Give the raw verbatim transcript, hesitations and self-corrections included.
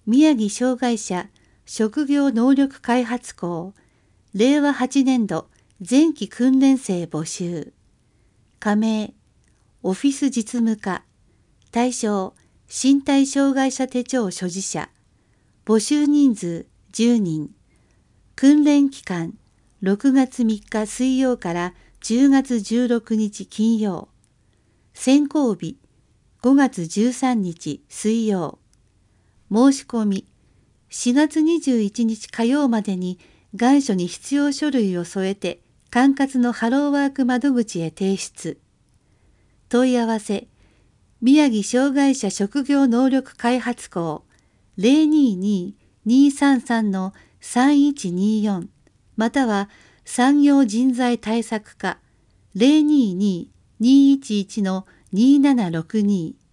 宮城障害者職業能力開発校れいわはちねんど前期訓練生募集。加盟オフィス実務課。対象身体障害者手帳所持者。募集人数じゅうにん。訓練期間ろくがつみっか水曜からじゅうがつじゅうろくにち金曜。選考日ごがつじゅうさんにち水曜。申し込みしがつにじゅういちにち火曜までに願書に必要書類を添えて管轄のハローワーク窓口へ提出。問い合わせ宮城障害者職業能力開発校 ゼロにーにーにーさんさん のさんいちにーよんまたは産業人材対策課 ゼロにーにーにーいちいち のにーななろくにー